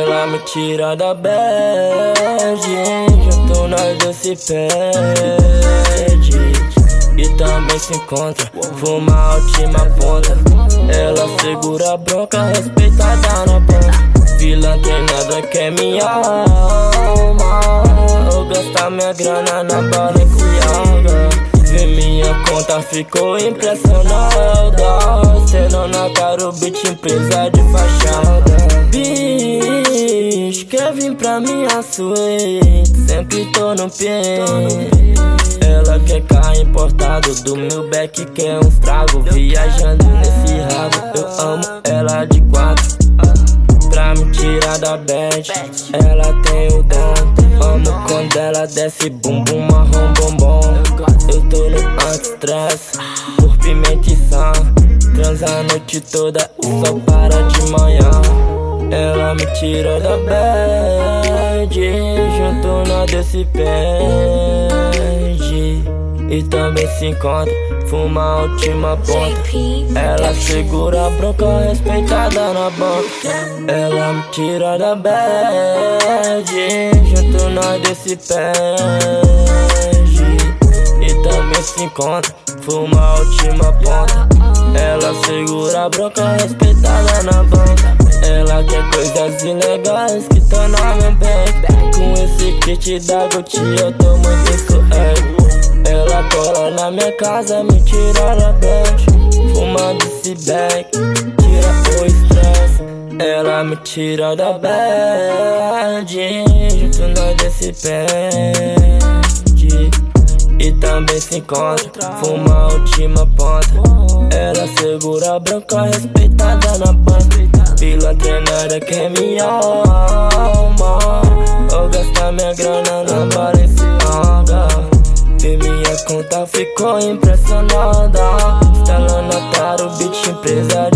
Ela me tira da bad, junto nós dois se perde e também se encontra, fuma a última ponta. Ela segura a bronca, respeitada na banca. Vilã tem nada que é minha alma. Eu gastar minha grana na balenciaga. Vê minha conta, ficou impressionada. Estendo na cara o beat, empresa de fachada. Bicho, quer vir pra minha suíte, sempre tô no pé. Ela quer carro importado do meu back, quer um trago. Viajando nesse rabo, eu amo ela de quatro. Pra me tirar da bad, ela tem o dom. Amo quando ela desce bumbum marrom bombom. Eu tô no anti-stress, por pimenta e sal. Transa a noite toda e só para de manhã. Ela me tira da bad, junto nós dois se perde e também se encontra, fuma a última ponta. Ela segura a bronca, respeitada na banca. Ela me tira da bad, junto nós dois se perde e também se encontra, fuma a última ponta. Ela segura a bronca, respeitada na banca. Ela quer coisas ilegais que tá na minha bank. Com esse kit da Gucci eu tô muito suave. Ela cola na minha casa, me tira da bad. Fumando esse back, tira o estresse. Ela me tira da bad, junto nós desse pede e também se encontra, fuma a última ponta. Ela segura a branca, respeitada na banca. Vila treinada que é minha alma. Eu gastar minha grana na Balenciaga. Vi minha conta, ficou impressionada. Instalando a cara, o beat, empresa